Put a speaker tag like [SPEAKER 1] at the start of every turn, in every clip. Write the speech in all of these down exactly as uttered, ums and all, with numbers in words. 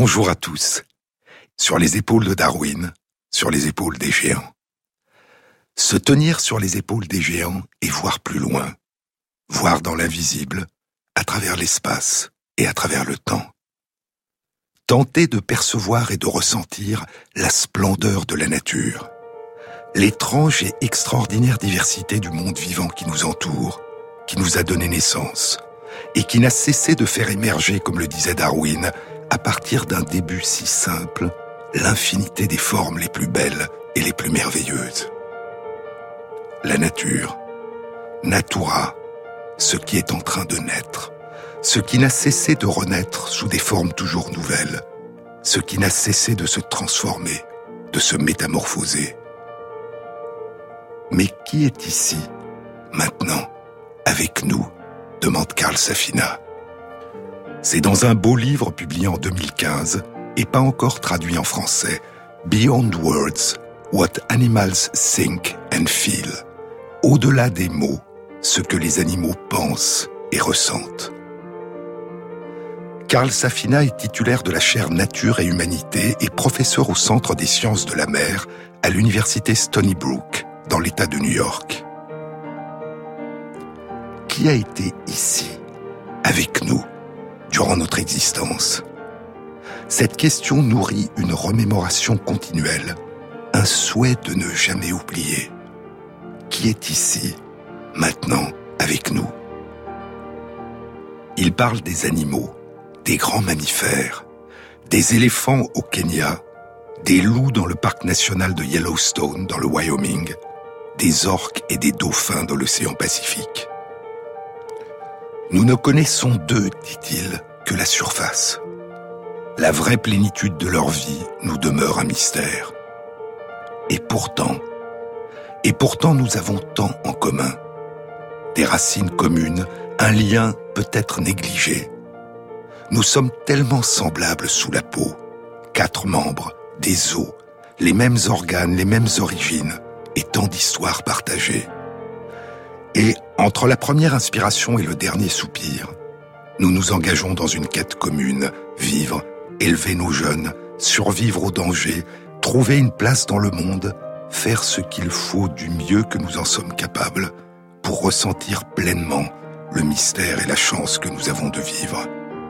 [SPEAKER 1] Bonjour à tous. Sur les épaules de Darwin, sur les épaules des géants. Se tenir sur les épaules des géants et voir plus loin, voir dans l'invisible, à travers l'espace et à travers le temps. Tenter de percevoir et de ressentir la splendeur de la nature, l'étrange et extraordinaire diversité du monde vivant qui nous entoure, qui nous a donné naissance, et qui n'a cessé de faire émerger, comme le disait Darwin, à partir d'un début si simple, l'infinité des formes les plus belles et les plus merveilleuses. La nature, natura, ce qui est en train de naître, ce qui n'a cessé de renaître sous des formes toujours nouvelles, ce qui n'a cessé de se transformer, de se métamorphoser. Mais qui est ici, maintenant, avec nous, demande Carl Safina. C'est dans un beau livre publié en deux mille quinze et pas encore traduit en français, Beyond Words, What Animals Think and Feel. Au-delà des mots, ce que les animaux pensent et ressentent. Carl Safina est titulaire de la chaire Nature et Humanité et professeur au Centre des sciences de la mer à l'université Stony Brook, dans l'État de New York. Qui a été ici, avec nous, durant notre existence? Cette question nourrit une remémoration continuelle, un souhait de ne jamais oublier. Qui est ici, maintenant, avec nous? Il parle des animaux, des grands mammifères, des éléphants au Kenya, des loups dans le parc national de Yellowstone, dans le Wyoming, des orques et des dauphins dans l'océan Pacifique. Nous ne connaissons d'eux, dit-il, que la surface. La vraie plénitude de leur vie nous demeure un mystère. Et pourtant, et pourtant nous avons tant en commun. Des racines communes, un lien peut-être négligé. Nous sommes tellement semblables sous la peau. Quatre membres, des os, les mêmes organes, les mêmes origines, et tant d'histoires partagées. Et entre la première inspiration et le dernier soupir, nous nous engageons dans une quête commune, vivre, élever nos jeunes, survivre au danger, trouver une place dans le monde, faire ce qu'il faut du mieux que nous en sommes capables pour ressentir pleinement le mystère et la chance que nous avons de vivre.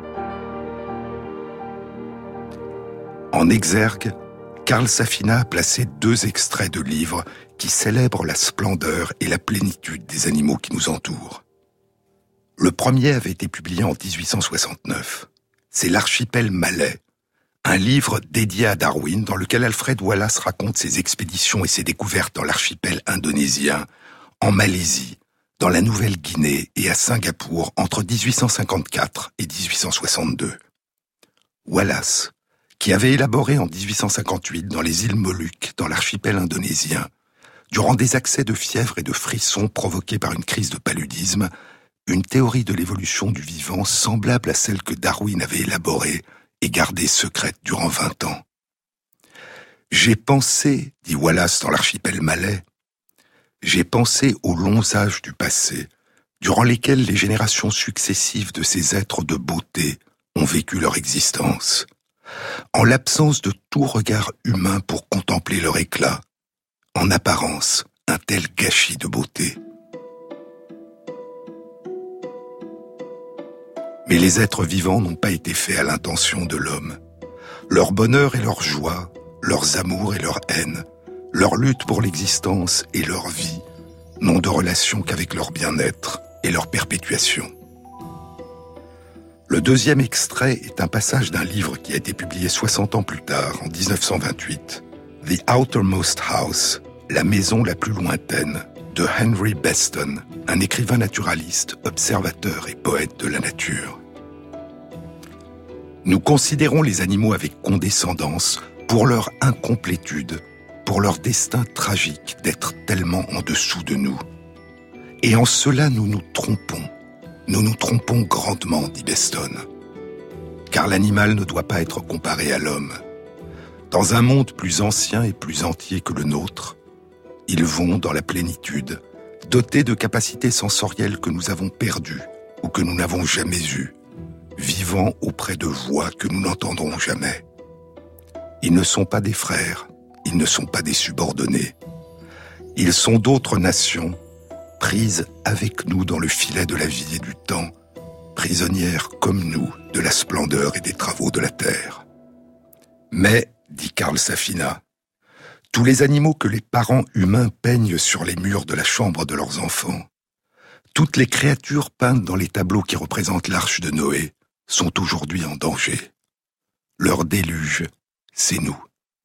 [SPEAKER 1] En exergue, Carl Safina a placé deux extraits de livres qui célèbrent la splendeur et la plénitude des animaux qui nous entourent. Le premier avait été publié en dix-huit cent soixante-neuf. C'est l'Archipel malais, un livre dédié à Darwin dans lequel Alfred Wallace raconte ses expéditions et ses découvertes dans l'archipel indonésien, en Malaisie, dans la Nouvelle-Guinée et à Singapour entre dix-huit cent cinquante-quatre et dix-huit cent soixante-deux. Wallace, qui avait élaboré en dix-huit cent cinquante-huit dans les îles Moluques, dans l'archipel indonésien, durant des accès de fièvre et de frissons provoqués par une crise de paludisme, une théorie de l'évolution du vivant semblable à celle que Darwin avait élaborée et gardée secrète durant vingt ans. « J'ai pensé, dit Wallace dans l'archipel malais, j'ai pensé aux longs âges du passé, durant lesquels les générations successives de ces êtres de beauté ont vécu leur existence. En l'absence de tout regard humain pour contempler leur éclat, en apparence, un tel gâchis de beauté. Mais les êtres vivants n'ont pas été faits à l'intention de l'homme. Leur bonheur et leur joie, leurs amours et leur haine, leur lutte pour l'existence et leur vie n'ont de relation qu'avec leur bien-être et leur perpétuation. Le deuxième extrait est un passage d'un livre qui a été publié soixante ans plus tard, en dix-neuf cent vingt-huit, The Outermost House, la maison la plus lointaine, de Henry Beston, un écrivain naturaliste, observateur et poète de la nature. Nous considérons les animaux avec condescendance pour leur incomplétude, pour leur destin tragique d'être tellement en dessous de nous. Et en cela nous nous trompons. Nous nous trompons grandement, dit Beston. Car l'animal ne doit pas être comparé à l'homme. Dans un monde plus ancien et plus entier que le nôtre, ils vont dans la plénitude, dotés de capacités sensorielles que nous avons perdues ou que nous n'avons jamais eues, vivant auprès de voix que nous n'entendrons jamais. Ils ne sont pas des frères, ils ne sont pas des subordonnés. Ils sont d'autres nations, prises avec nous dans le filet de la vie et du temps, prisonnières comme nous de la splendeur et des travaux de la terre. Mais, dit Karl Safina, tous les animaux que les parents humains peignent sur les murs de la chambre de leurs enfants, toutes les créatures peintes dans les tableaux qui représentent l'arche de Noé, sont aujourd'hui en danger. Leur déluge, c'est nous.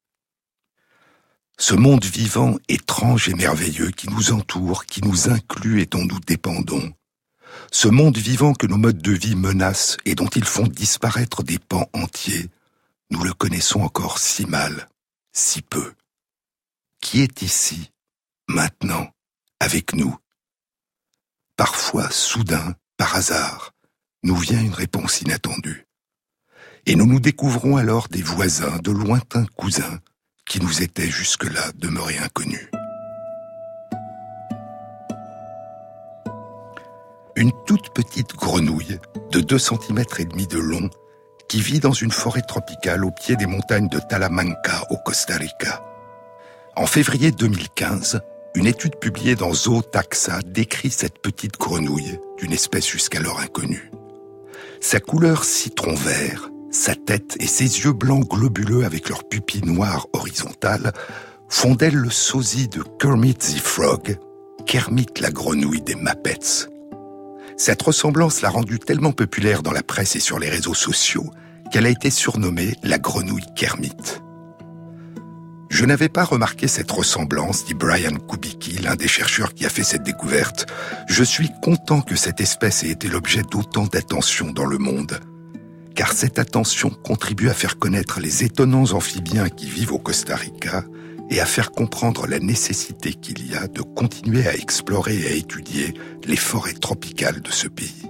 [SPEAKER 1] Ce monde vivant, étrange et merveilleux qui nous entoure, qui nous inclut et dont nous dépendons, ce monde vivant que nos modes de vie menacent et dont ils font disparaître des pans entiers, nous le connaissons encore si mal, si peu. Qui est ici, maintenant, avec nous? Parfois, soudain, par hasard, nous vient une réponse inattendue. Et nous nous découvrons alors des voisins, de lointains cousins, qui nous étaient jusque-là demeurés inconnus. Une toute petite grenouille de deux centimètres et demi de long qui vit dans une forêt tropicale au pied des montagnes de Talamanca au Costa Rica. En février deux mille quinze, une étude publiée dans Zootaxa décrit cette petite grenouille d'une espèce jusqu'alors inconnue. Sa couleur citron-vert, sa tête et ses yeux blancs globuleux avec leurs pupilles noires horizontales font d'elle le sosie de Kermit the Frog, Kermit la grenouille des Muppets. Cette ressemblance l'a rendue tellement populaire dans la presse et sur les réseaux sociaux qu'elle a été surnommée la grenouille Kermit. Je n'avais pas remarqué cette ressemblance, dit Brian Kubicki, l'un des chercheurs qui a fait cette découverte. Je suis content que cette espèce ait été l'objet d'autant d'attention dans le monde, car cette attention contribue à faire connaître les étonnants amphibiens qui vivent au Costa Rica et à faire comprendre la nécessité qu'il y a de continuer à explorer et à étudier les forêts tropicales de ce pays.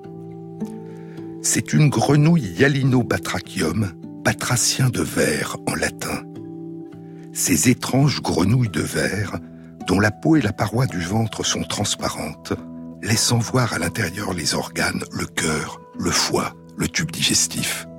[SPEAKER 1] C'est une grenouille Yalinobatrachium, batracien de verre en latin. Ces étranges grenouilles de verre, dont la peau et la paroi du ventre sont transparentes, laissant voir à l'intérieur les organes, le cœur, le foie, le tube digestif.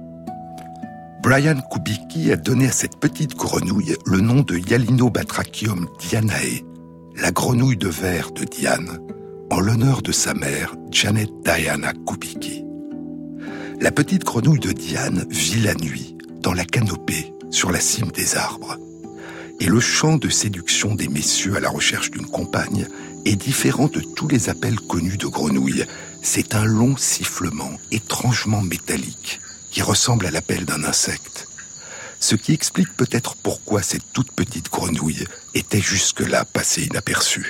[SPEAKER 1] Brian Kubicki a donné à cette petite grenouille le nom de Yalinobatrachium dianae, la grenouille de verre de Diane, en l'honneur de sa mère, Janet Diana Kubicki. La petite grenouille de Diane vit la nuit, dans la canopée, sur la cime des arbres. Et le chant de séduction des messieurs à la recherche d'une compagne est différent de tous les appels connus de grenouilles. C'est un long sifflement étrangement métallique qui ressemble à l'appel d'un insecte. Ce qui explique peut-être pourquoi cette toute petite grenouille était jusque-là passée inaperçue.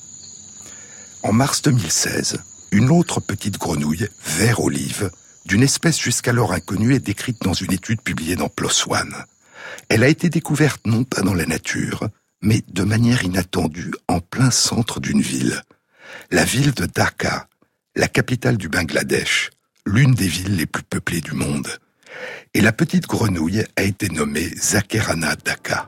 [SPEAKER 1] En mars deux mille seize, une autre petite grenouille, vert olive, d'une espèce jusqu'alors inconnue, est décrite dans une étude publiée dans PLOS ONE. Elle a été découverte non pas dans la nature, mais de manière inattendue en plein centre d'une ville. La ville de Dhaka, la capitale du Bangladesh, l'une des villes les plus peuplées du monde. Et la petite grenouille a été nommée Zakerana Dhaka.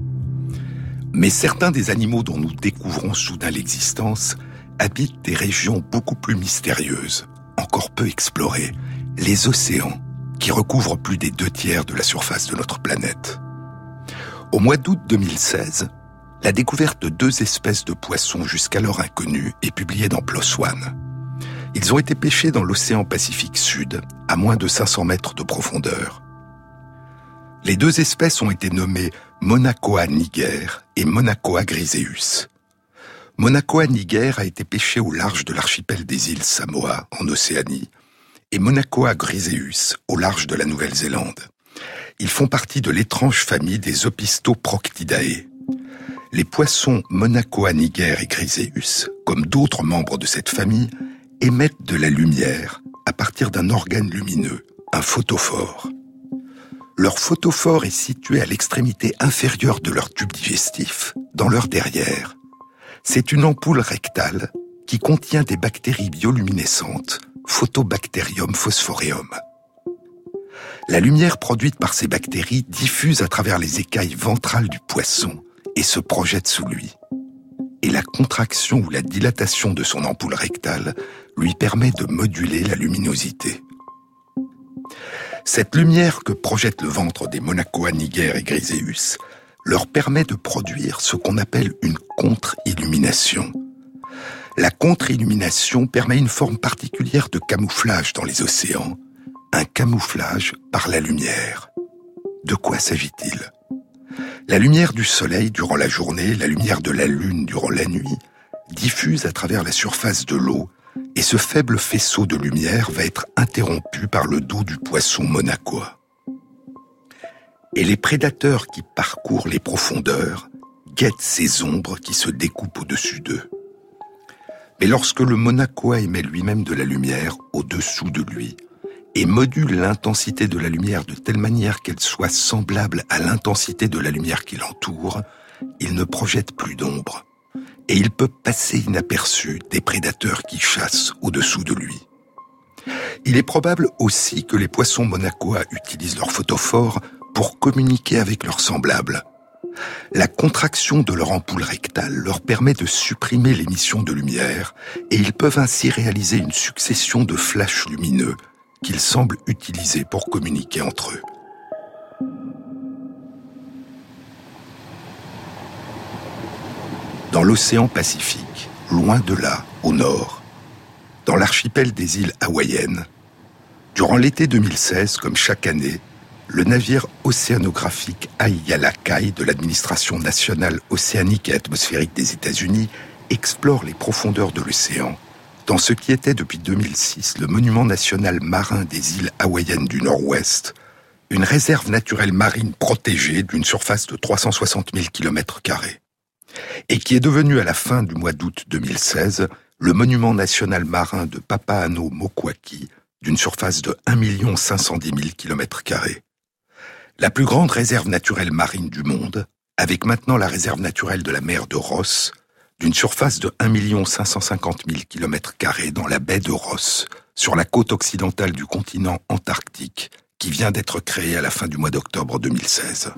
[SPEAKER 1] Mais certains des animaux dont nous découvrons soudain l'existence habitent des régions beaucoup plus mystérieuses, encore peu explorées, les océans, qui recouvrent plus des deux tiers de la surface de notre planète. Au mois d'août deux mille seize, la découverte de deux espèces de poissons jusqu'alors inconnues est publiée dans PLOS ONE. Ils ont été pêchés dans l'océan Pacifique Sud, à moins de cinq cents mètres de profondeur. Les deux espèces ont été nommées Monacoa niger et Monacoa griseus. Monacoa niger a été pêché au large de l'archipel des îles Samoa, en Océanie, et Monacoa griseus au large de la Nouvelle-Zélande. Ils font partie de l'étrange famille des Opistoproctidae. Les poissons Monacoa niger et griseus, comme d'autres membres de cette famille, émettent de la lumière à partir d'un organe lumineux, un photophore. Leur photophore est situé à l'extrémité inférieure de leur tube digestif, dans leur derrière. C'est une ampoule rectale qui contient des bactéries bioluminescentes, Photobacterium phosphoreum. La lumière produite par ces bactéries diffuse à travers les écailles ventrales du poisson et se projette sous lui. Et la contraction ou la dilatation de son ampoule rectale lui permet de moduler la luminosité. Cette lumière que projette le ventre des Monacoa Niger et Griseus leur permet de produire ce qu'on appelle une contre-illumination. La contre-illumination permet une forme particulière de camouflage dans les océans, un camouflage par la lumière. De quoi s'agit-il ? La lumière du soleil durant la journée, la lumière de la lune durant la nuit, diffuse à travers la surface de l'eau, et ce faible faisceau de lumière va être interrompu par le dos du poisson monacois. Et les prédateurs qui parcourent les profondeurs guettent ces ombres qui se découpent au-dessus d'eux. Mais lorsque le monacois émet lui-même de la lumière au-dessous de lui, et module l'intensité de la lumière de telle manière qu'elle soit semblable à l'intensité de la lumière qui l'entoure, il ne projette plus d'ombre, et il peut passer inaperçu des prédateurs qui chassent au-dessous de lui. Il est probable aussi que les poissons monacois utilisent leur photophore pour communiquer avec leurs semblables. La contraction de leur ampoule rectale leur permet de supprimer l'émission de lumière, et ils peuvent ainsi réaliser une succession de flashs lumineux qu'ils semblent utiliser pour communiquer entre eux. Dans l'océan Pacifique, loin de là, au nord, dans l'archipel des îles hawaïennes, durant l'été deux mille seize, comme chaque année, le navire océanographique Aiyalakai de l'administration nationale océanique et atmosphérique des États-Unis explore les profondeurs de l'océan, dans ce qui était depuis deux mille six le monument national marin des îles hawaïennes du Nord-Ouest, une réserve naturelle marine protégée d'une surface de trois cent soixante mille kilomètres carrés, et qui est devenue à la fin du mois d'août deux mille seize le monument national marin de Papahanaumokuakea d'une surface de un million cinq cent dix mille kilomètres carrés. La plus grande réserve naturelle marine du monde, avec maintenant la réserve naturelle de la mer de Ross, d'une surface de un million cinq cent cinquante mille kilomètres carrés dans la baie de Ross, sur la côte occidentale du continent antarctique, qui vient d'être créée à la fin du mois d'octobre deux mille seize.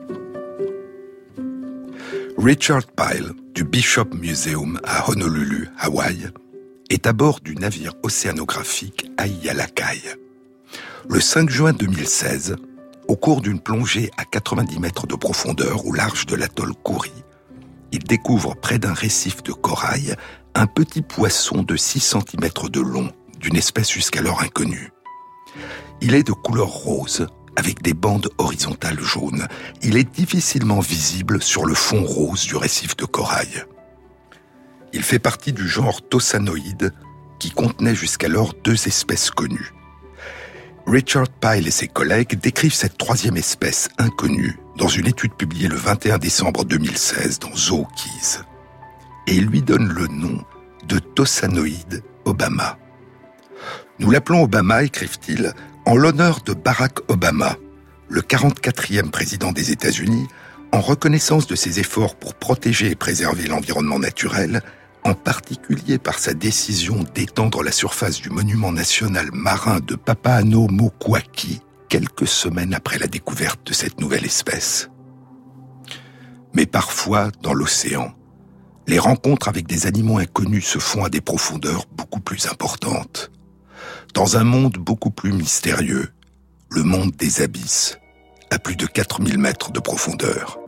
[SPEAKER 1] Richard Pyle, du Bishop Museum à Honolulu, Hawaï, est à bord du navire océanographique Aiyalakai. Le cinq juin deux mille seize, au cours d'une plongée à quatre-vingt-dix mètres de profondeur au large de l'atoll Kouri, il découvre près d'un récif de corail un petit poisson de six centimètres de long, d'une espèce jusqu'alors inconnue. Il est de couleur rose, avec des bandes horizontales jaunes. Il est difficilement visible sur le fond rose du récif de corail. Il fait partie du genre Tossanoïdes, qui contenait jusqu'alors deux espèces connues. Richard Pyle et ses collègues décrivent cette troisième espèce inconnue dans une étude publiée le vingt et un décembre deux mille seize dans Zookeys. Et ils lui donnent le nom de Tossanoïdes Obama. Nous l'appelons Obama, écrivent-ils, en l'honneur de Barack Obama, le quarante-quatrième président des États-Unis, en reconnaissance de ses efforts pour protéger et préserver l'environnement naturel, en particulier par sa décision d'étendre la surface du monument national marin de Papahanaumokuakea quelques semaines après la découverte de cette nouvelle espèce. Mais parfois, dans l'océan, les rencontres avec des animaux inconnus se font à des profondeurs beaucoup plus importantes. Dans un monde beaucoup plus mystérieux, le monde des abysses, à plus de quatre mille mètres de profondeur.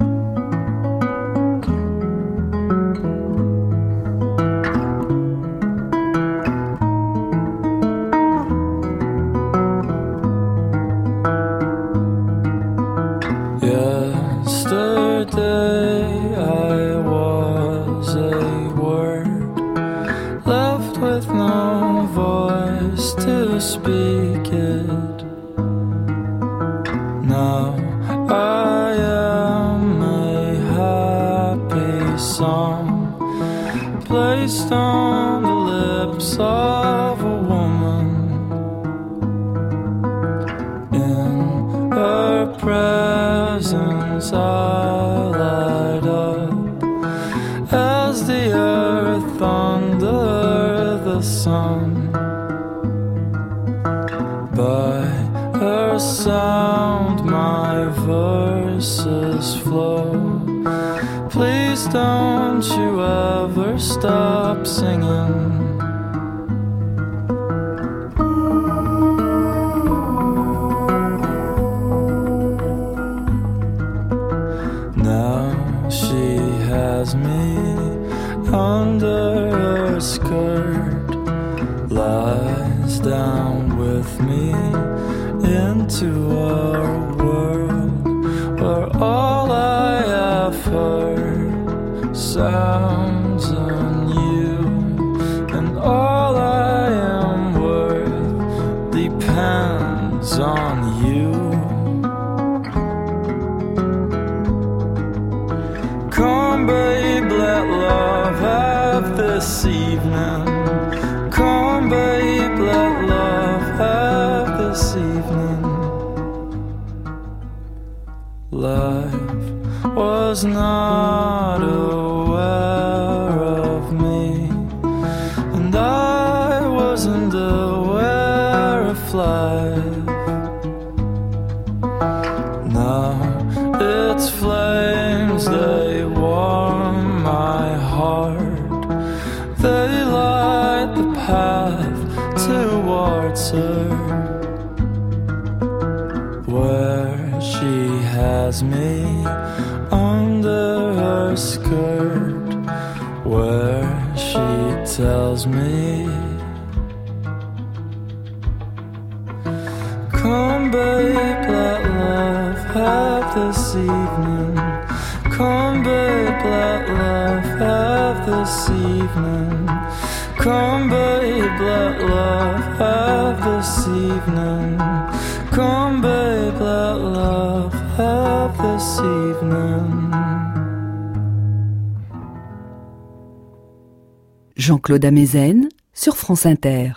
[SPEAKER 2] Speak it now. I am a happy song placed on the lips of a woman. In her presence I light up as the earth under the sun. By her sound my verses flow. Please don't you ever stop singing. lies down with me into our world where all I have heard sounds on you, and all I am worth depends on you. Come babe, let love have this evening. Come babe, let love have this evening. Life was not aware of me, and I wasn't aware of life. Now its flames, they warm my heart. They light the path towards her, where she has me under her skirt, where she tells me, come babe, let love have this evening. Come babe, let love have this evening. Come babe, let love have this evening. Come babe, let love have this evening.
[SPEAKER 3] Jean-Claude Amezen sur France Inter.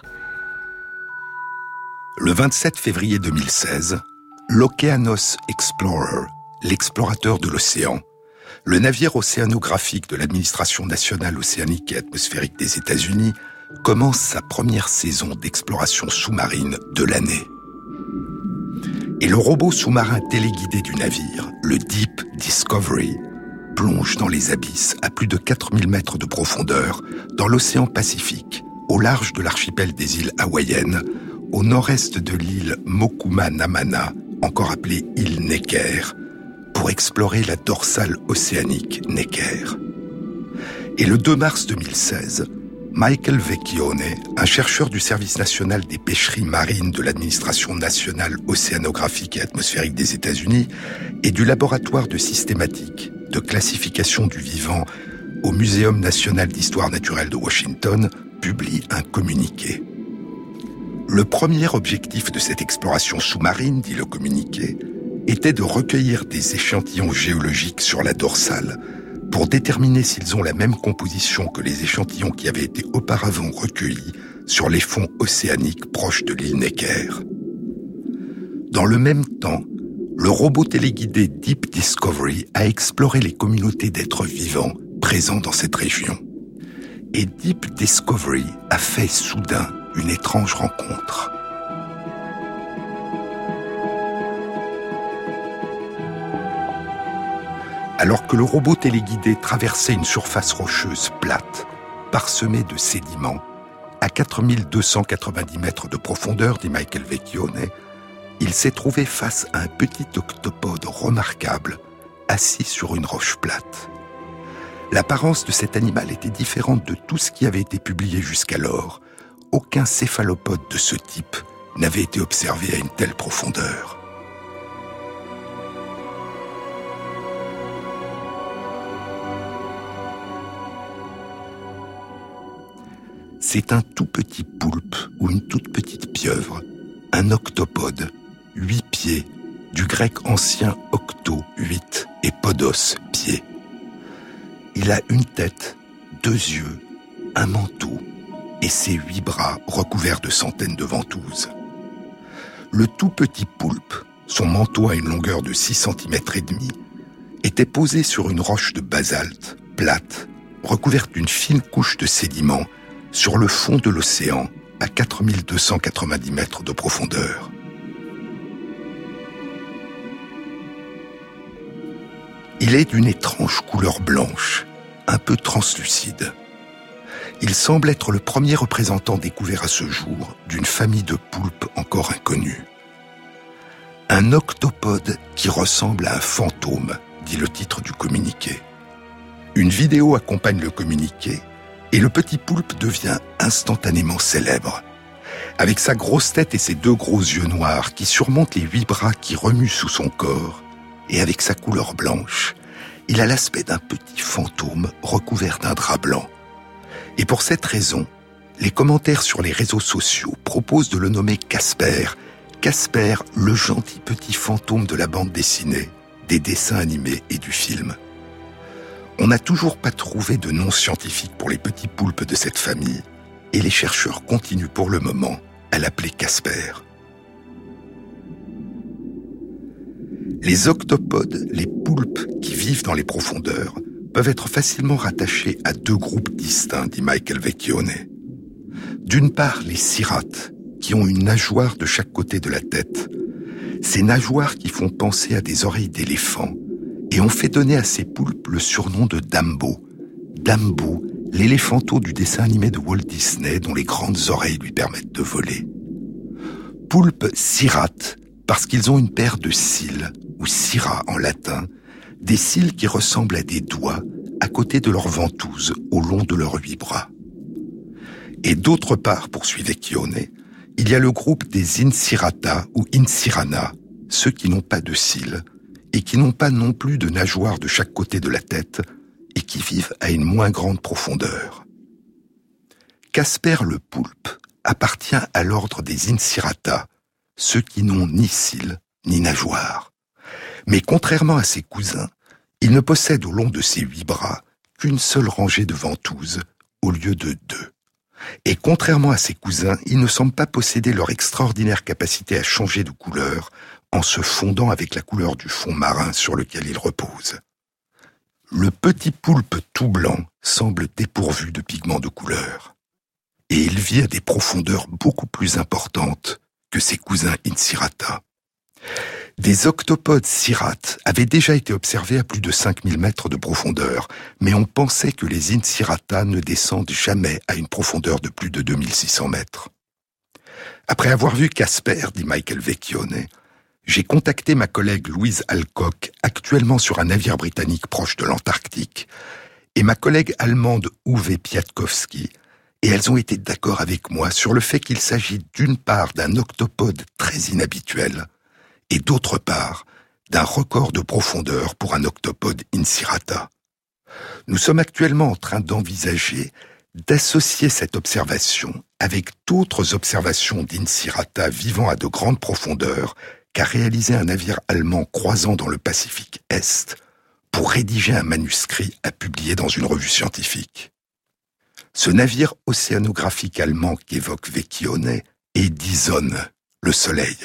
[SPEAKER 1] Le vingt-sept février deux mille seize, l'Okeanos Explorer, l'explorateur de l'océan, le navire océanographique de l'administration nationale océanique et atmosphérique des États-Unis, commence sa première saison d'exploration sous-marine de l'année. Et le robot sous-marin téléguidé du navire, le Deep Discovery, plonge dans les abysses à plus de quatre mille mètres de profondeur dans l'océan Pacifique, au large de l'archipel des îles hawaïennes, au nord-est de l'île Mokuma-Namana, encore appelée île Necker, pour explorer la dorsale océanique Necker. Et le deux mars deux mille seize, Michael Vecchione, un chercheur du Service national des pêcheries marines de l'Administration nationale océanographique et atmosphérique des États-Unis et du laboratoire de systématique de classification du vivant au Muséum national d'histoire naturelle de Washington, publie un communiqué. Le premier objectif de cette exploration sous-marine, dit le communiqué, était de recueillir des échantillons géologiques sur la dorsale pour déterminer s'ils ont la même composition que les échantillons qui avaient été auparavant recueillis sur les fonds océaniques proches de l'île Necker. Dans le même temps, le robot téléguidé Deep Discovery a exploré les communautés d'êtres vivants présents dans cette région. Et Deep Discovery a fait soudain une étrange rencontre. Alors que le robot téléguidé traversait une surface rocheuse plate, parsemée de sédiments, à quatre mille deux cent quatre-vingt-dix mètres de profondeur, dit Michael Vecchione, il s'est trouvé face à un petit octopode remarquable, assis sur une roche plate. L'apparence de cet animal était différente de tout ce qui avait été publié jusqu'alors. Aucun céphalopode de ce type n'avait été observé à une telle profondeur. C'est un tout petit poulpe ou une toute petite pieuvre, un octopode, huit pieds, du grec ancien octo, huit, et podos, pied. Il a une tête, deux yeux, un manteau et ses huit bras recouverts de centaines de ventouses. Le tout petit poulpe, son manteau à une longueur de six centimètres et demi, était posé sur une roche de basalte, plate, recouverte d'une fine couche de sédiments, sur le fond de l'océan, à quatre mille deux cent quatre-vingt-dix mètres de profondeur. Il est d'une étrange couleur blanche, un peu translucide. Il semble être le premier représentant découvert à ce jour d'une famille de poulpes encore inconnue. Un octopode qui ressemble à un fantôme, dit le titre du communiqué. Une vidéo accompagne le communiqué et le petit poulpe devient instantanément célèbre. Avec sa grosse tête et ses deux gros yeux noirs qui surmontent les huit bras qui remuent sous son corps, et avec sa couleur blanche, il a l'aspect d'un petit fantôme recouvert d'un drap blanc. Et pour cette raison, les commentaires sur les réseaux sociaux proposent de le nommer Casper, Casper, le gentil petit fantôme de la bande dessinée, des dessins animés et du film. On n'a toujours pas trouvé de nom scientifique pour les petits poulpes de cette famille, et les chercheurs continuent pour le moment à l'appeler Casper. Les octopodes, les poulpes qui vivent dans les profondeurs, peuvent être facilement rattachés à deux groupes distincts, dit Michael Vecchione. D'une part, les cirates, qui ont une nageoire de chaque côté de la tête. Ces nageoires qui font penser à des oreilles d'éléphant et ont fait donner à ces poulpes le surnom de Dumbo. Dumbo, l'éléphanteau du dessin animé de Walt Disney dont les grandes oreilles lui permettent de voler. Poulpes cirates, parce qu'ils ont une paire de cils, ou cira en latin, des cils qui ressemblent à des doigts à côté de leurs ventouses au long de leurs huit bras. Et d'autre part, poursuit Vecchione, il y a le groupe des Incirata ou Incirana, ceux qui n'ont pas de cils, et qui n'ont pas non plus de nageoires de chaque côté de la tête, et qui vivent à une moins grande profondeur. Casper le poulpe appartient à l'ordre des Incirata, ceux qui n'ont ni cils ni nageoires. Mais contrairement à ses cousins, il ne possède au long de ses huit bras qu'une seule rangée de ventouses au lieu de deux. Et contrairement à ses cousins, il ne semble pas posséder leur extraordinaire capacité à changer de couleur en se fondant avec la couleur du fond marin sur lequel il repose. Le petit poulpe tout blanc semble dépourvu de pigments de couleur. Et il vit à des profondeurs beaucoup plus importantes que ses cousins Incirata. Des octopodes cirates avaient déjà été observés à plus de cinq mille mètres de profondeur, mais on pensait que les Incirata ne descendent jamais à une profondeur de plus de deux mille six cents mètres. Après avoir vu Casper, dit Michael Vecchione, j'ai contacté ma collègue Louise Alcock, actuellement sur un navire britannique proche de l'Antarctique, et ma collègue allemande Uwe Piatkowski, et elles ont été d'accord avec moi sur le fait qu'il s'agit d'une part d'un octopode très inhabituel, et d'autre part, d'un record de profondeur pour un octopode Incirata. Nous sommes actuellement en train d'envisager d'associer cette observation avec d'autres observations d'Incirata vivant à de grandes profondeurs qu'a réalisé un navire allemand croisant dans le Pacifique Est pour rédiger un manuscrit à publier dans une revue scientifique. Ce navire océanographique allemand qu'évoque Vecchione est Dison, le Soleil.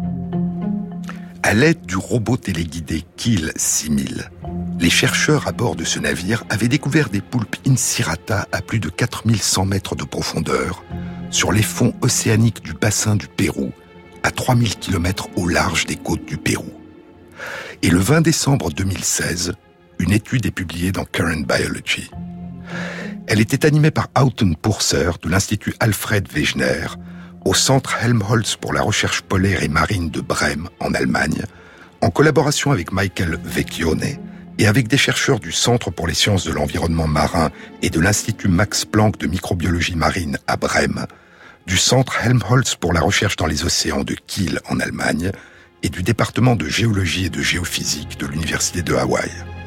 [SPEAKER 1] À l'aide du robot téléguidé Kiel six mille, les chercheurs à bord de ce navire avaient découvert des poulpes Incirata à plus de quatre mille cent mètres de profondeur sur les fonds océaniques du bassin du Pérou, à trois mille kilomètres au large des côtes du Pérou. Et le vingt décembre deux mille seize, une étude est publiée dans Current Biology. Elle était animée par Auten Purser de l'Institut Alfred Wegener, au Centre Helmholtz pour la recherche polaire et marine de Brême, en Allemagne, en collaboration avec Michael Vecchione et avec des chercheurs du Centre pour les sciences de l'environnement marin et de l'Institut Max Planck de microbiologie marine à Brême, du Centre Helmholtz pour la recherche dans les océans de Kiel en Allemagne et du département de géologie et de géophysique de l'Université de Hawaï.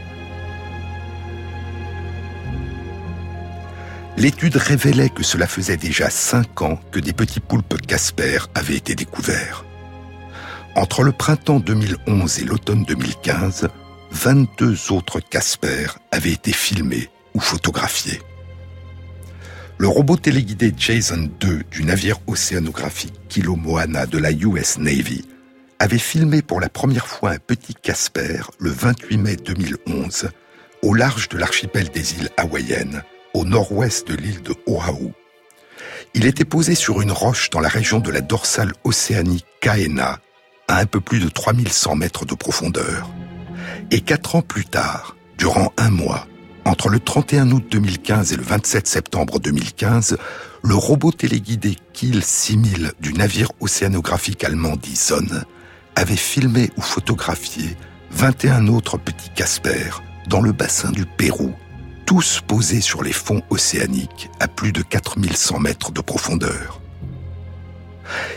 [SPEAKER 1] L'étude révélait que cela faisait déjà cinq ans que des petits poulpes Casper avaient été découverts. Entre le printemps deux mille onze et l'automne deux mille quinze, vingt-deux autres Casper avaient été filmés ou photographiés. Le robot téléguidé Jason deux du navire océanographique Kilo Moana de la U S Navy avait filmé pour la première fois un petit Casper le vingt-huit mai deux mille onze au large de l'archipel des îles hawaïennes, au nord-ouest de l'île de Oahu. Il était posé sur une roche dans la région de la dorsale océanique Kaena, à un peu plus de trois mille cent mètres de profondeur. Et quatre ans plus tard, durant un mois, entre le trente et un août deux mille quinze et le vingt-sept septembre deux mille quinze, le robot téléguidé Kiel six mille du navire océanographique allemand Dison avait filmé ou photographié vingt et un autres petits Casper dans le bassin du Pérou, tous posés sur les fonds océaniques à plus de quatre mille cent mètres de profondeur.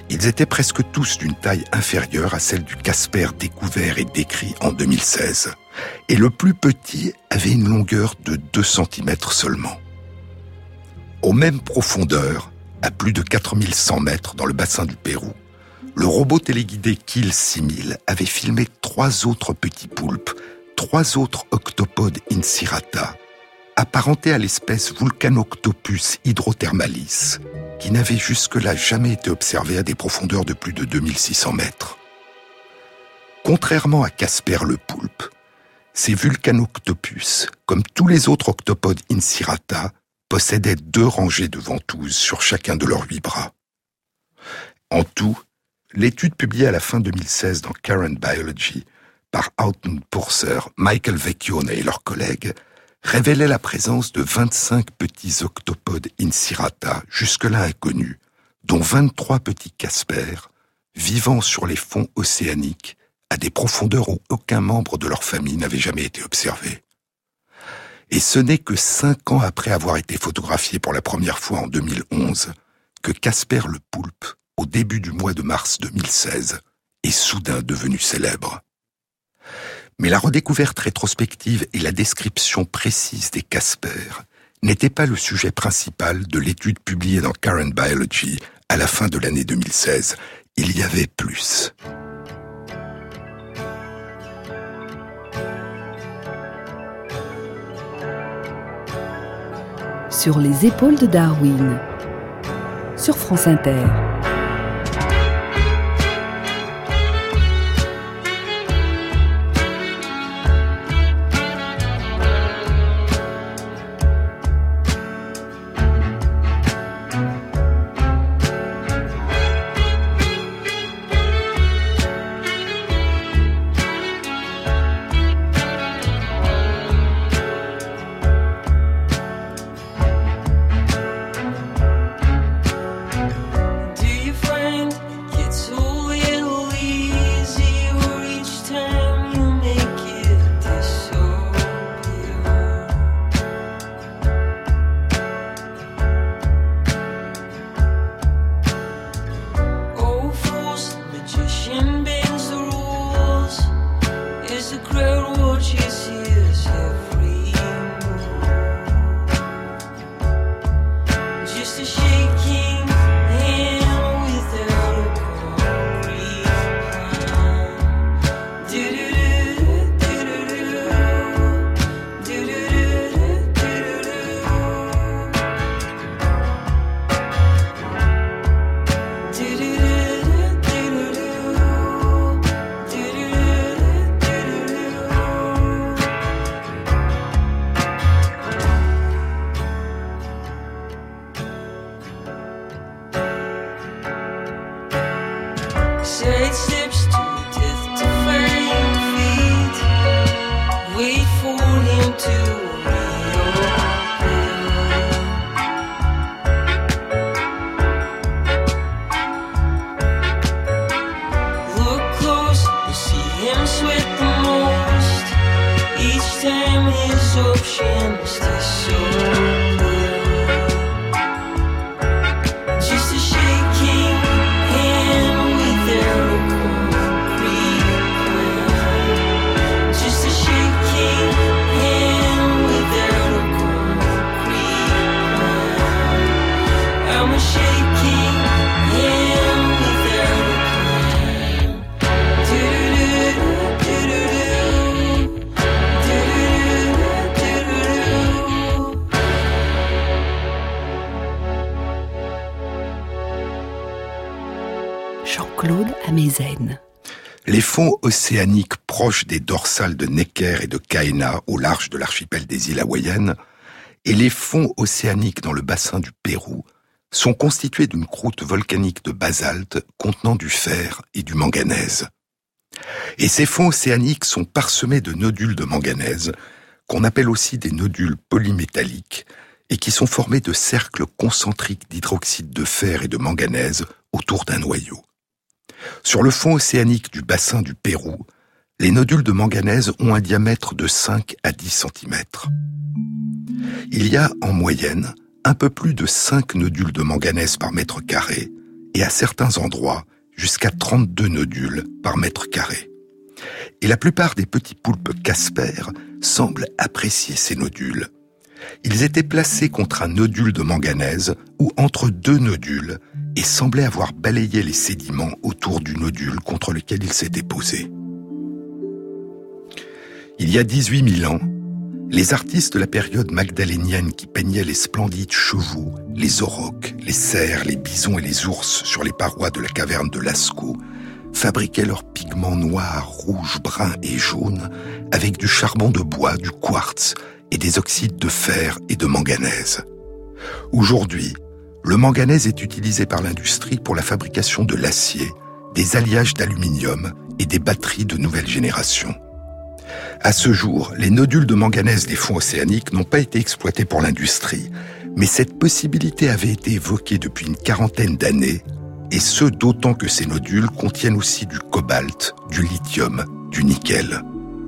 [SPEAKER 1] Ils étaient presque tous d'une taille inférieure à celle du Casper découvert et décrit en deux mille seize. Et le plus petit avait une longueur de deux centimètres seulement. Aux mêmes profondeurs, à plus de quatre mille cent mètres dans le bassin du Pérou, le robot téléguidé Kill six mille avait filmé trois autres petits poulpes, trois autres octopodes incirata, apparentés à l'espèce Vulcanoctopus hydrothermalis, qui n'avait jusque-là jamais été observée à des profondeurs de plus de deux mille six cents mètres. Contrairement à Casper le poulpe, ces Vulcanoctopus, comme tous les autres octopodes incirata, possédaient deux rangées de ventouses sur chacun de leurs huit bras. En tout, l'étude publiée à la fin deux mille seize dans Current Biology par Houghton Purser, Michael Vecchione et leurs collègues révélait la présence de vingt-cinq petits octopodes incirata, jusque-là inconnus, dont vingt-trois petits caspers, vivant sur les fonds océaniques à des profondeurs où aucun membre de leur famille n'avait jamais été observé. Et ce n'est que cinq ans après avoir été photographié pour la première fois en deux mille onze que Casper le poulpe, au début du mois de mars deux mille seize, est soudain devenu célèbre. Mais la redécouverte rétrospective et la description précise des caspers n'étaient pas le sujet principal de l'étude publiée dans Current Biology à la fin de l'année deux mille seize. Il y avait plus.
[SPEAKER 3] Sur les épaules de Darwin, sur France Inter. Jean-Claude Amezen.
[SPEAKER 1] Les fonds océaniques proches des dorsales de Necker et de Caena au large de l'archipel des îles hawaïennes et les fonds océaniques dans le bassin du Pérou sont constitués d'une croûte volcanique de basalte contenant du fer et du manganèse. Et ces fonds océaniques sont parsemés de nodules de manganèse, qu'on appelle aussi des nodules polymétalliques, et qui sont formés de cercles concentriques d'hydroxyde de fer et de manganèse autour d'un noyau. Sur le fond océanique du bassin du Pérou, les nodules de manganèse ont un diamètre de cinq à dix centimètres. Il y a, en moyenne, un peu plus de cinq nodules de manganèse par mètre carré et à certains endroits jusqu'à trente-deux nodules par mètre carré. Et la plupart des petits poulpes Casper semblent apprécier ces nodules. Ils étaient placés contre un nodule de manganèse ou entre deux nodules et semblaient avoir balayé les sédiments autour du nodule contre lequel ils s'étaient posés. Il y a dix-huit mille ans, les artistes de la période magdalénienne qui peignaient les splendides chevaux, les aurochs, les cerfs, les bisons et les ours sur les parois de la caverne de Lascaux fabriquaient leurs pigments noirs, rouges, bruns et jaunes avec du charbon de bois, du quartz et des oxydes de fer et de manganèse. Aujourd'hui, le manganèse est utilisé par l'industrie pour la fabrication de l'acier, des alliages d'aluminium et des batteries de nouvelle génération. À ce jour, les nodules de manganèse des fonds océaniques n'ont pas été exploités pour l'industrie, mais cette possibilité avait été évoquée depuis une quarantaine d'années, et ce d'autant que ces nodules contiennent aussi du cobalt, du lithium, du nickel.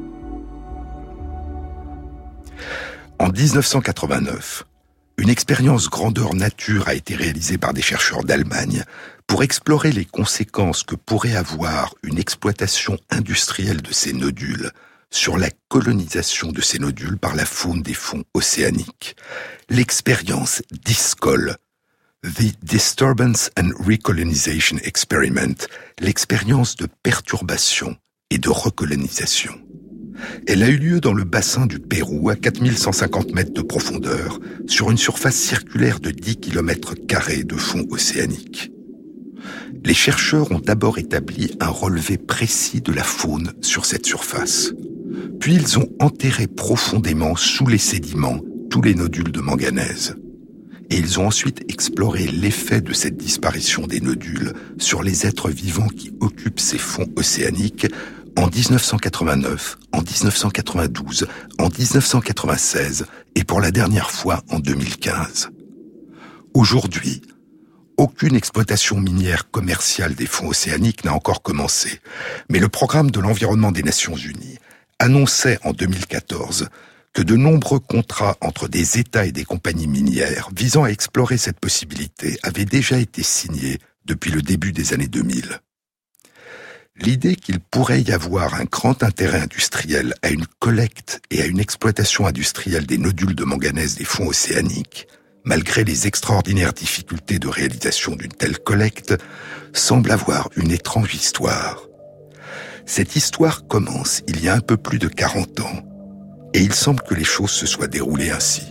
[SPEAKER 1] En dix-neuf cent quatre-vingt-neuf, une expérience grandeur nature a été réalisée par des chercheurs d'Allemagne pour explorer les conséquences que pourrait avoir une exploitation industrielle de ces nodules sur la colonisation de ces nodules par la faune des fonds océaniques. L'expérience DISCOL, The Disturbance and Recolonization Experiment, l'expérience de perturbation et de recolonisation. Elle a eu lieu dans le bassin du Pérou à quatre mille cent cinquante mètres de profondeur, sur une surface circulaire de dix kilomètres carrés de fond océanique. Les chercheurs ont d'abord établi un relevé précis de la faune sur cette surface. Puis ils ont enterré profondément sous les sédiments tous les nodules de manganèse. Et ils ont ensuite exploré l'effet de cette disparition des nodules sur les êtres vivants qui occupent ces fonds océaniques en dix-neuf cent quatre-vingt-neuf, en dix-neuf cent quatre-vingt-douze, en dix-neuf cent quatre-vingt-seize et pour la dernière fois en deux mille quinze. Aujourd'hui, aucune exploitation minière commerciale des fonds océaniques n'a encore commencé, mais le programme de l'environnement des Nations Unies annonçait en deux mille quatorze que de nombreux contrats entre des États et des compagnies minières visant à explorer cette possibilité avaient déjà été signés depuis le début des années deux mille. L'idée qu'il pourrait y avoir un grand intérêt industriel à une collecte et à une exploitation industrielle des nodules de manganèse des fonds océaniques, malgré les extraordinaires difficultés de réalisation d'une telle collecte, semble avoir une étrange histoire. Cette histoire commence il y a un peu plus de quarante ans, et il semble que les choses se soient déroulées ainsi.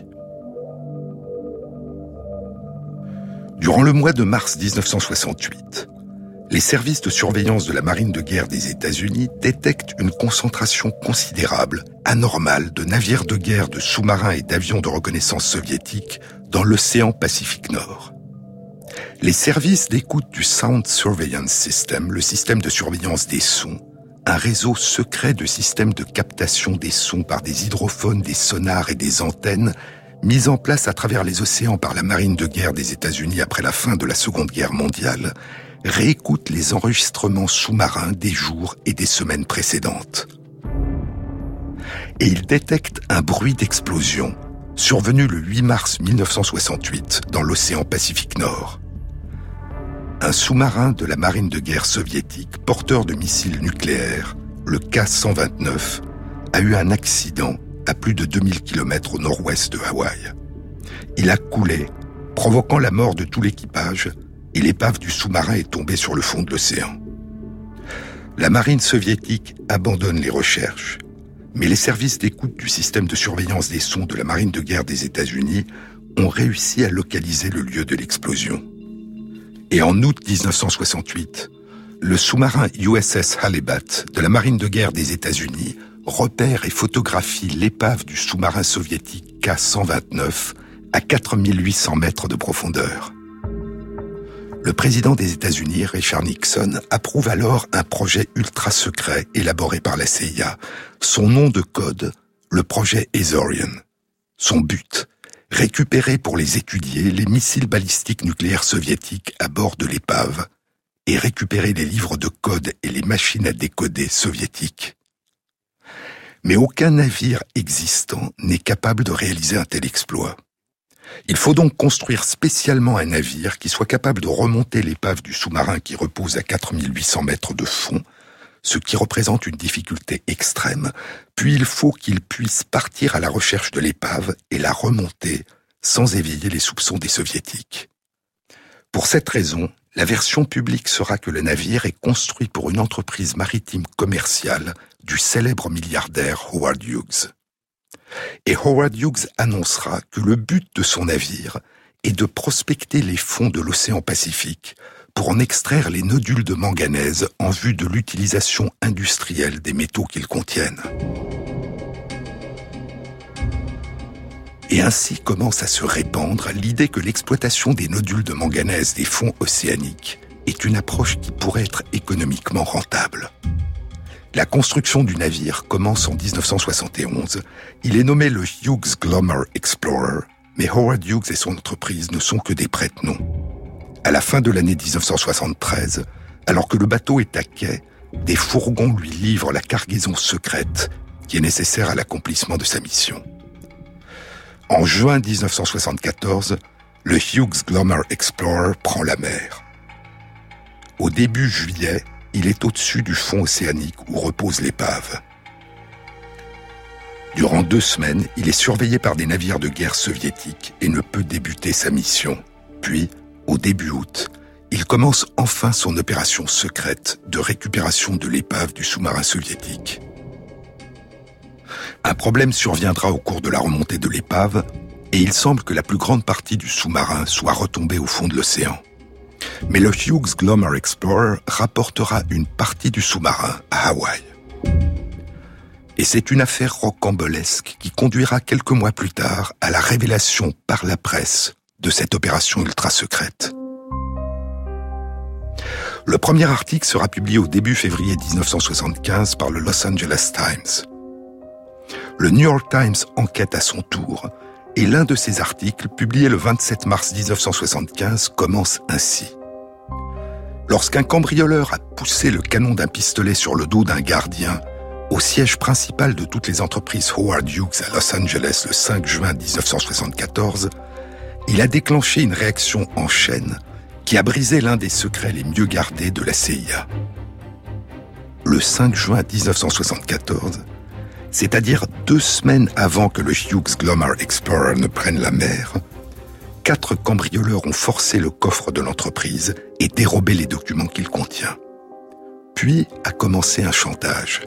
[SPEAKER 1] Durant le mois de mars dix-neuf cent soixante-huit, les services de surveillance de la marine de guerre des États-Unis détectent une concentration considérable, anormale, de navires de guerre, de sous-marins et d'avions de reconnaissance soviétiques dans l'océan Pacifique Nord. Les services d'écoute du Sound Surveillance System, le système de surveillance des sons, un réseau secret de systèmes de captation des sons par des hydrophones, des sonars et des antennes, mis en place à travers les océans par la marine de guerre des États-Unis après la fin de la Seconde Guerre mondiale, réécoute les enregistrements sous-marins des jours et des semaines précédentes. Et il détecte un bruit d'explosion survenu le huit mars mille neuf cent soixante-huit dans l'océan Pacifique Nord. Un sous-marin de la marine de guerre soviétique, porteur de missiles nucléaires, le K cent vingt-neuf, a eu un accident à plus de deux mille kilomètres au nord-ouest de Hawaï. Il a coulé, provoquant la mort de tout l'équipage, et l'épave du sous-marin est tombée sur le fond de l'océan. La marine soviétique abandonne les recherches, mais les services d'écoute du système de surveillance des sons de la marine de guerre des États-Unis ont réussi à localiser le lieu de l'explosion. Et en août dix-neuf cent soixante-huit, le sous-marin U S S Hallebat de la marine de guerre des États-Unis repère et photographie l'épave du sous-marin soviétique K cent vingt-neuf à quatre mille huit cents mètres de profondeur. Le président des États-Unis, Richard Nixon, approuve alors un projet ultra secret élaboré par la C I A. Son nom de code, le projet Azorian. Son but, récupérer pour les étudier les missiles balistiques nucléaires soviétiques à bord de l'épave et récupérer les livres de code et les machines à décoder soviétiques. Mais aucun navire existant n'est capable de réaliser un tel exploit. Il faut donc construire spécialement un navire qui soit capable de remonter l'épave du sous-marin qui repose à quatre mille huit cents mètres de fond, ce qui représente une difficulté extrême, puis il faut qu'il puisse partir à la recherche de l'épave et la remonter sans éveiller les soupçons des soviétiques. Pour cette raison, la version publique sera que le navire est construit pour une entreprise maritime commerciale du célèbre milliardaire Howard Hughes. Et Howard Hughes annoncera que le but de son navire est de prospecter les fonds de l'océan Pacifique pour en extraire les nodules de manganèse en vue de l'utilisation industrielle des métaux qu'ils contiennent. Et ainsi commence à se répandre l'idée que l'exploitation des nodules de manganèse des fonds océaniques est une approche qui pourrait être économiquement rentable. La construction du navire commence en dix-neuf cent soixante et onze. Il est nommé le Hughes Glomar Explorer, mais Howard Hughes et son entreprise ne sont que des prête-noms. À la fin de l'année dix-neuf cent soixante-treize, alors que le bateau est à quai, des fourgons lui livrent la cargaison secrète qui est nécessaire à l'accomplissement de sa mission. En juin dix-neuf cent soixante-quatorze, le Hughes Glomar Explorer prend la mer. Au début juillet, il est au-dessus du fond océanique où repose l'épave. Durant deux semaines, il est surveillé par des navires de guerre soviétiques et ne peut débuter sa mission. Puis, au début août, il commence enfin son opération secrète de récupération de l'épave du sous-marin soviétique. Un problème surviendra au cours de la remontée de l'épave et il semble que la plus grande partie du sous-marin soit retombée au fond de l'océan. Mais le Hughes Glomar Explorer rapportera une partie du sous-marin à Hawaï. Et c'est une affaire rocambolesque qui conduira quelques mois plus tard à la révélation par la presse de cette opération ultra-secrète. Le premier article sera publié au début février dix-neuf cent soixante-quinze par le Los Angeles Times. Le New York Times enquête à son tour et l'un de ses articles, publié le vingt-sept mars dix-neuf cent soixante-quinze, commence ainsi. Lorsqu'un cambrioleur a poussé le canon d'un pistolet sur le dos d'un gardien au siège principal de toutes les entreprises Howard Hughes à Los Angeles le cinq juin dix-neuf cent soixante-quatorze, il a déclenché une réaction en chaîne qui a brisé l'un des secrets les mieux gardés de la C I A. Le cinq juin dix-neuf cent soixante-quatorze, c'est-à-dire deux semaines avant que le Hughes Glomar Explorer ne prenne la mer, quatre cambrioleurs ont forcé le coffre de l'entreprise et dérobé les documents qu'il contient. Puis a commencé un chantage.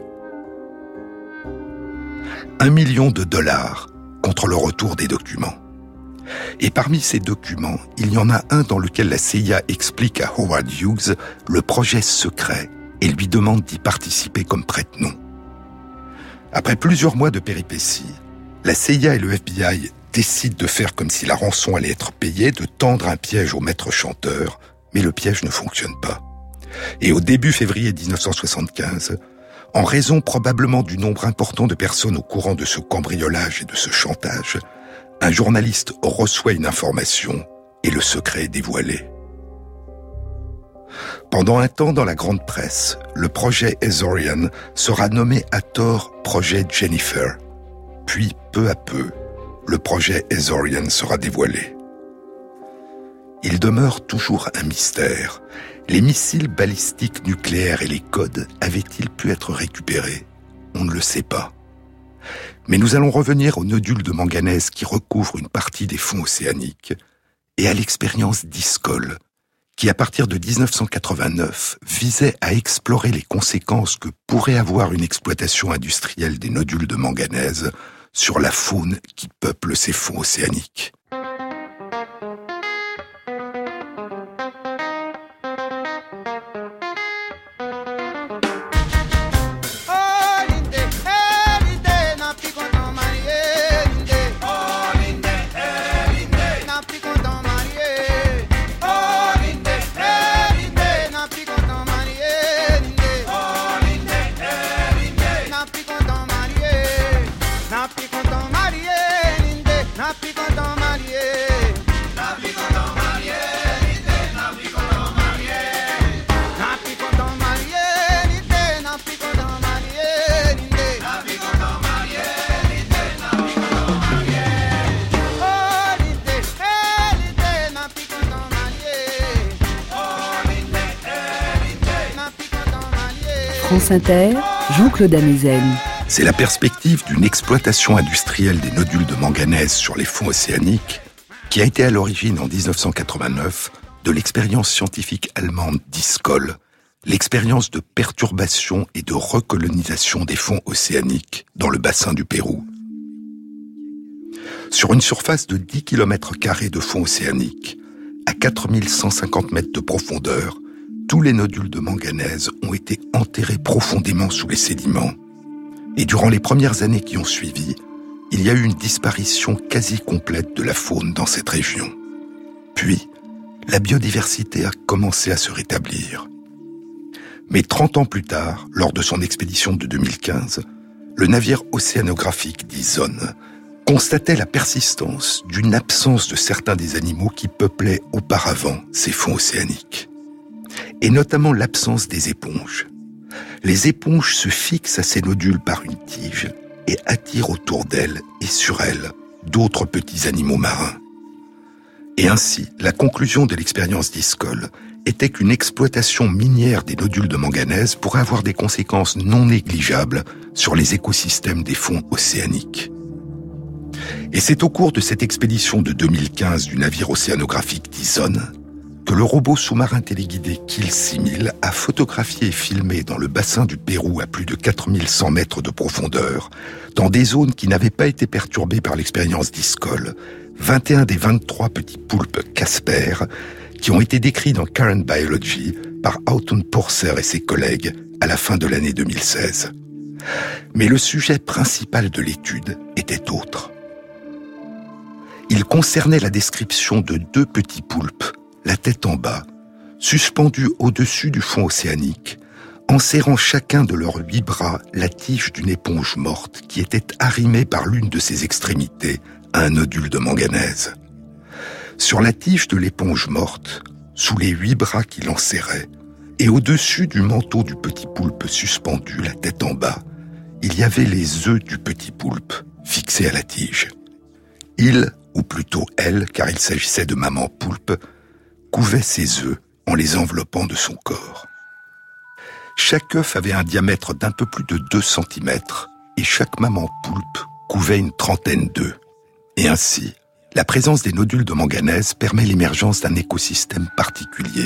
[SPEAKER 1] Un million de dollars contre le retour des documents. Et parmi ces documents, il y en a un dans lequel la C I A explique à Howard Hughes le projet secret et lui demande d'y participer comme prête-nom. Après plusieurs mois de péripéties, la C I A et le F B I décident de faire comme si la rançon allait être payée, de tendre un piège au maître chanteur, mais le piège ne fonctionne pas. Et au début février dix-neuf cent soixante-quinze, en raison probablement du nombre important de personnes au courant de ce cambriolage et de ce chantage, un journaliste reçoit une information et le secret est dévoilé. Pendant un temps dans la grande presse, le projet Azorian sera nommé à tort projet Jennifer. Puis, peu à peu, le projet Azorian sera dévoilé. Il demeure toujours un mystère. Les missiles balistiques nucléaires et les codes avaient-ils pu être récupérés ? On ne le sait pas. Mais nous allons revenir aux nodules de manganèse qui recouvrent une partie des fonds océaniques et à l'expérience d'Iscol, qui à partir de dix-neuf cent quatre-vingt-neuf visait à explorer les conséquences que pourrait avoir une exploitation industrielle des nodules de manganèse sur la faune qui peuple ces fonds océaniques.
[SPEAKER 4] Napi content Marie,
[SPEAKER 3] France Inter, Jean-Claude Amezen.
[SPEAKER 1] C'est la perspective d'une exploitation industrielle des nodules de manganèse sur les fonds océaniques qui a été à l'origine en dix-neuf cent quatre-vingt-neuf de l'expérience scientifique allemande DISCOL, l'expérience de perturbation et de recolonisation des fonds océaniques dans le bassin du Pérou. Sur une surface de dix kilomètres carrés de fonds océaniques, à quatre mille cent cinquante mètres de profondeur, tous les nodules de manganèse ont été enterrés profondément sous les sédiments. Et durant les premières années qui ont suivi, il y a eu une disparition quasi complète de la faune dans cette région. Puis, la biodiversité a commencé à se rétablir. Mais trente ans plus tard, lors de son expédition de deux mille quinze, le navire océanographique d'Ison constatait la persistance d'une absence de certains des animaux qui peuplaient auparavant ces fonds océaniques. Et notamment l'absence des éponges. Les éponges se fixent à ces nodules par une tige et attirent autour d'elles et sur elles d'autres petits animaux marins. Et ainsi, la conclusion de l'expérience DISCOL était qu'une exploitation minière des nodules de manganèse pourrait avoir des conséquences non négligeables sur les écosystèmes des fonds océaniques. Et c'est au cours de cette expédition de deux mille quinze du navire océanographique d'Ison que le robot sous-marin téléguidé Kill six mille a photographié et filmé dans le bassin du Pérou à plus de quatre mille cent mètres de profondeur, dans des zones qui n'avaient pas été perturbées par l'expérience DISCOL, vingt et un des vingt-trois petits poulpes Casper qui ont été décrits dans Current Biology par Autumn Purser et ses collègues à la fin de l'année deux mille seize. Mais le sujet principal de l'étude était autre. Il concernait la description de deux petits poulpes, la tête en bas, suspendus au-dessus du fond océanique, en serrant chacun de leurs huit bras la tige d'une éponge morte qui était arrimée par l'une de ses extrémités à un nodule de manganèse. Sur la tige de l'éponge morte, sous les huit bras qui l'enserraient, et au-dessus du manteau du petit poulpe suspendu, la tête en bas, il y avait les œufs du petit poulpe fixés à la tige. Il, ou plutôt elle, car il s'agissait de maman poulpe, couvait ses œufs en les enveloppant de son corps. Chaque œuf avait un diamètre d'un peu plus de deux centimètres et chaque maman poulpe couvait une trentaine d'œufs. Et ainsi, la présence des nodules de manganèse permet l'émergence d'un écosystème particulier.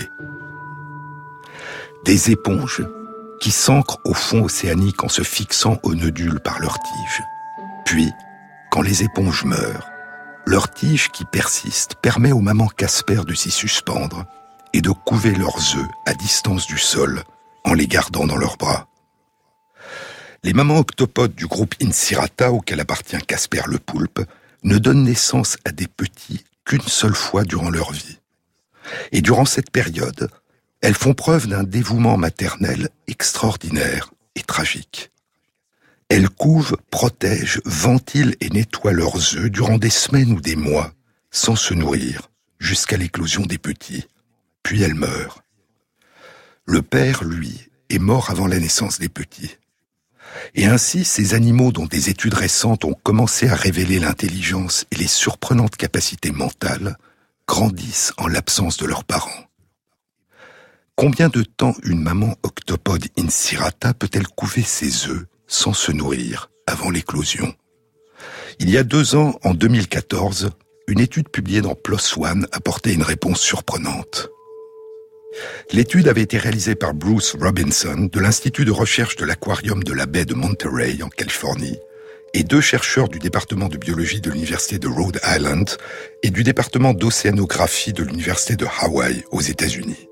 [SPEAKER 1] Des éponges qui s'ancrent au fond océanique en se fixant aux nodules par leurs tiges. Puis, quand les éponges meurent, leur tige qui persiste permet aux mamans Casper de s'y suspendre et de couver leurs œufs à distance du sol en les gardant dans leurs bras. Les mamans octopodes du groupe Incirata, auquel appartient Casper le poulpe, ne donnent naissance à des petits qu'une seule fois durant leur vie. Et durant cette période, elles font preuve d'un dévouement maternel extraordinaire et tragique. Elles couvent, protègent, ventilent et nettoient leurs œufs durant des semaines ou des mois, sans se nourrir, jusqu'à l'éclosion des petits. Puis elles meurent. Le père, lui, est mort avant la naissance des petits. Et ainsi, ces animaux dont des études récentes ont commencé à révéler l'intelligence et les surprenantes capacités mentales, grandissent en l'absence de leurs parents. Combien de temps une maman octopode Incirata peut-elle couver ses œufs sans se nourrir avant l'éclosion? Il y a deux ans, en deux mille quatorze, une étude publiée dans PLOS ONE apportait une réponse surprenante. L'étude avait été réalisée par Bruce Robinson de l'Institut de recherche de l'aquarium de la baie de Monterey en Californie et deux chercheurs du département de biologie de l'Université de Rhode Island et du département d'océanographie de l'Université de Hawaï aux États-Unis.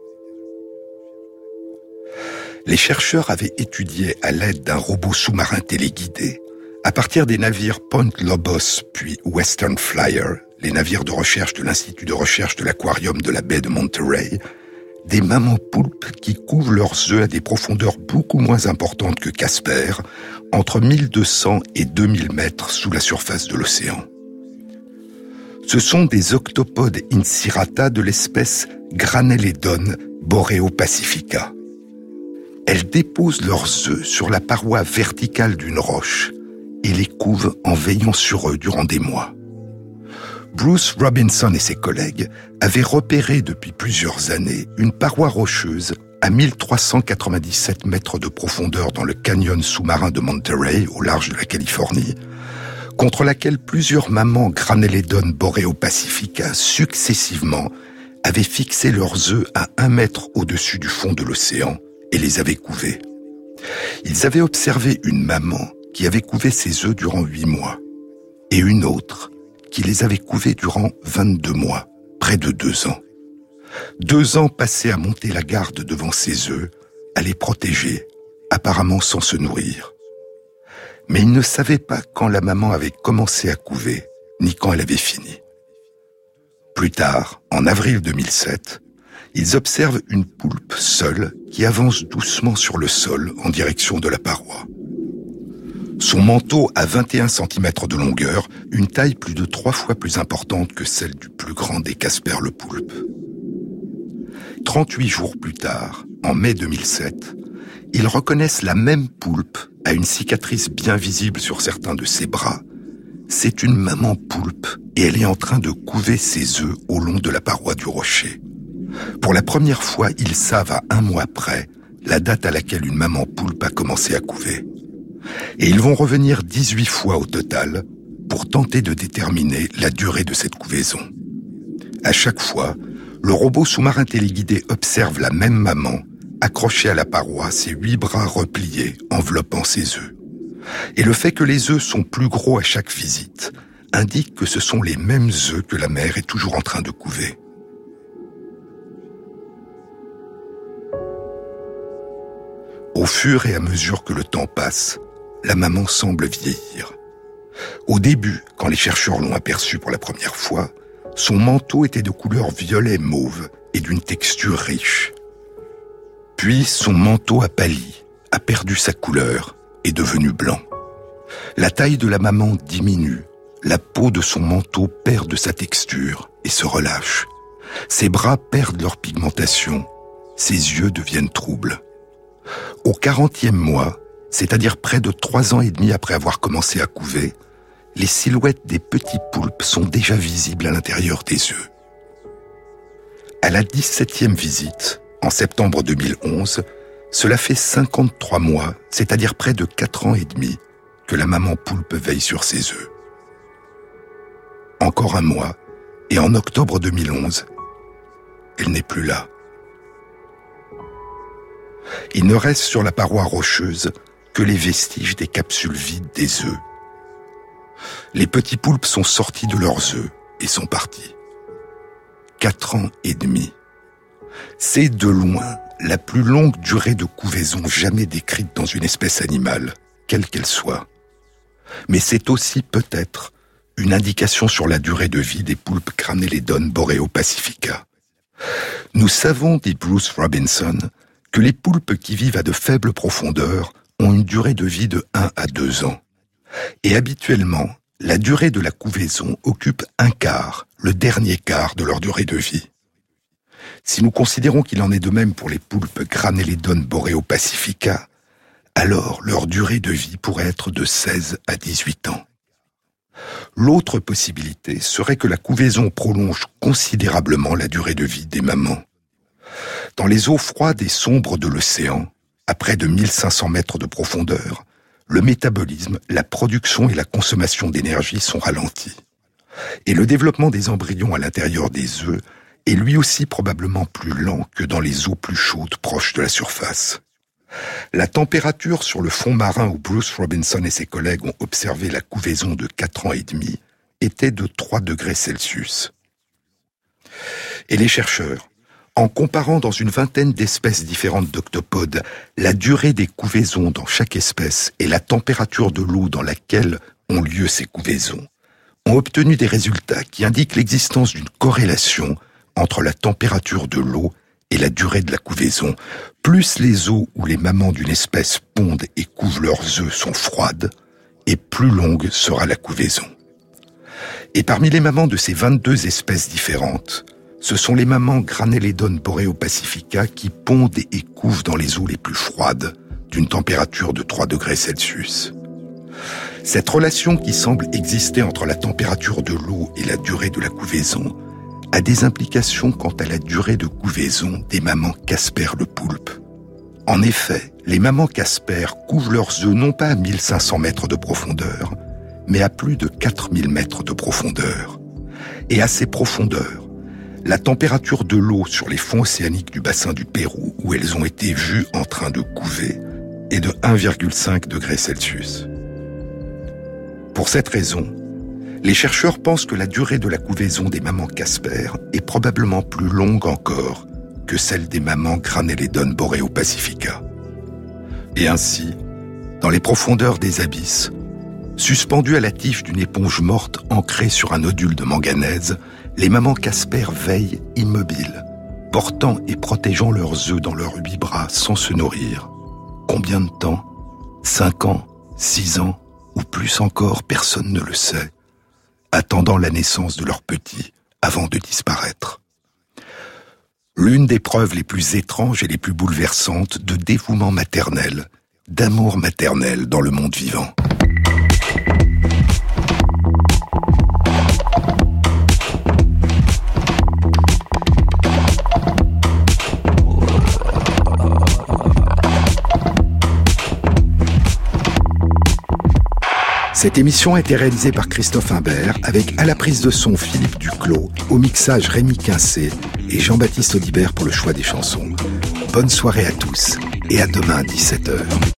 [SPEAKER 1] Les chercheurs avaient étudié à l'aide d'un robot sous-marin téléguidé, à partir des navires Point Lobos puis Western Flyer, les navires de recherche de l'Institut de recherche de l'aquarium de la baie de Monterey, des mamans poulpes qui couvent leurs œufs à des profondeurs beaucoup moins importantes que Casper, entre mille deux cents et deux mille mètres sous la surface de l'océan. Ce sont des octopodes Incirata de l'espèce Graneledon boreopacifica. Elles déposent leurs œufs sur la paroi verticale d'une roche et les couvent en veillant sur eux durant des mois. Bruce Robinson et ses collègues avaient repéré depuis plusieurs années une paroi rocheuse à mille trois cent quatre-vingt-dix-sept mètres de profondeur dans le canyon sous-marin de Monterey, au large de la Californie, contre laquelle plusieurs mamans Graneledon boréo-pacifica successivement avaient fixé leurs œufs à un mètre au-dessus du fond de l'océan et les avaient couvés. Ils avaient observé une maman qui avait couvé ses œufs durant huit mois et une autre qui les avait couvés durant vingt-deux mois, près de deux ans. Deux ans passés à monter la garde devant ses œufs, à les protéger, apparemment sans se nourrir. Mais ils ne savaient pas quand la maman avait commencé à couver, ni quand elle avait fini. Plus tard, en avril deux mille sept, ils observent une poulpe seule qui avance doucement sur le sol en direction de la paroi. Son manteau a vingt et un centimètres de longueur, une taille plus de trois fois plus importante que celle du plus grand des casperles-poulpes. trente-huit jours plus tard, en mai deux mille sept, ils reconnaissent la même poulpe à une cicatrice bien visible sur certains de ses bras. C'est une maman poulpe et elle est en train de couver ses œufs au long de la paroi du rocher. Pour la première fois, ils savent à un mois près la date à laquelle une maman poulpe a commencé à couver. Et ils vont revenir dix-huit fois au total pour tenter de déterminer la durée de cette couvaison. À chaque fois, le robot sous-marin téléguidé observe la même maman, accrochée à la paroi, ses huit bras repliés, enveloppant ses œufs. Et le fait que les œufs sont plus gros à chaque visite indique que ce sont les mêmes œufs que la mère est toujours en train de couver. Au fur et à mesure que le temps passe, la maman semble vieillir. Au début, quand les chercheurs l'ont aperçue pour la première fois, son manteau était de couleur violet-mauve et d'une texture riche. Puis son manteau a pâli, a perdu sa couleur, est devenu blanc. La taille de la maman diminue, la peau de son manteau perd de sa texture et se relâche. Ses bras perdent leur pigmentation, ses yeux deviennent troubles. Au quarantième mois, c'est-à-dire près de trois ans et demi après avoir commencé à couver, les silhouettes des petits poulpes sont déjà visibles à l'intérieur des œufs. À la dix-septième visite, en septembre deux mille onze, cela fait cinquante-trois mois, c'est-à-dire près de quatre ans et demi, que la maman poulpe veille sur ses œufs. Encore un mois, et en octobre deux mille onze, elle n'est plus là. Il ne reste sur la paroi rocheuse que les vestiges des capsules vides des œufs. Les petits poulpes sont sortis de leurs œufs et sont partis. Quatre ans et demi. C'est de loin la plus longue durée de couvaison jamais décrite dans une espèce animale, quelle qu'elle soit. Mais c'est aussi peut-être une indication sur la durée de vie des poulpes Graneledon boréo-pacifica. Nous savons, dit Bruce Robinson, que les poulpes qui vivent à de faibles profondeurs ont une durée de vie de un à deux ans. Et habituellement, la durée de la couvaison occupe un quart, le dernier quart de leur durée de vie. Si nous considérons qu'il en est de même pour les poulpes Graneledon boréo-pacifica, alors leur durée de vie pourrait être de seize à dix-huit ans. L'autre possibilité serait que la couvaison prolonge considérablement la durée de vie des mamans. Dans les eaux froides et sombres de l'océan, à près de mille cinq cents mètres de profondeur, le métabolisme, la production et la consommation d'énergie sont ralentis. Et le développement des embryons à l'intérieur des œufs est lui aussi probablement plus lent que dans les eaux plus chaudes proches de la surface. La température sur le fond marin où Bruce Robinson et ses collègues ont observé la couvaison de quatre ans et demi était de trois degrés Celsius. Et les chercheurs, en comparant dans une vingtaine d'espèces différentes d'octopodes la durée des couvaisons dans chaque espèce et la température de l'eau dans laquelle ont lieu ces couvaisons, ont obtenu des résultats qui indiquent l'existence d'une corrélation entre la température de l'eau et la durée de la couvaison. Plus les eaux où les mamans d'une espèce pondent et couvent leurs œufs sont froides, et plus longue sera la couvaison. Et parmi les mamans de ces vingt-deux espèces différentes, ce sont les mamans Graneledon boréo-pacifica qui pondent et couvent dans les eaux les plus froides, d'une température de trois degrés Celsius. Cette relation qui semble exister entre la température de l'eau et la durée de la couvaison a des implications quant à la durée de couvaison des mamans casperles-poulpes. En effet, les mamans Casper couvent leurs œufs non pas à mille cinq cents mètres de profondeur, mais à plus de quatre mille mètres de profondeur. Et à ces profondeurs, la température de l'eau sur les fonds océaniques du bassin du Pérou, où elles ont été vues en train de couver, est de un virgule cinq degrés Celsius. Pour cette raison, les chercheurs pensent que la durée de la couvaison des mamans Casper est probablement plus longue encore que celle des mamans Graneledon boreopacifica. Et ainsi, dans les profondeurs des abysses, suspendues à la tige d'une éponge morte ancrée sur un nodule de manganèse, les mamans Casper veillent immobiles, portant et protégeant leurs œufs dans leurs huit bras sans se nourrir. Combien de temps ? Cinq ans, six ans, ou plus encore, personne ne le sait, attendant la naissance de leurs petits avant de disparaître. L'une des preuves les plus étranges et les plus bouleversantes de dévouement maternel, d'amour maternel dans le monde vivant. Cette émission a été réalisée par Christophe Imbert avec à la prise de son Philippe Duclos, au mixage Rémi Quincé et Jean-Baptiste Audibert pour le choix des chansons. Bonne soirée à tous et à demain à dix-sept heures.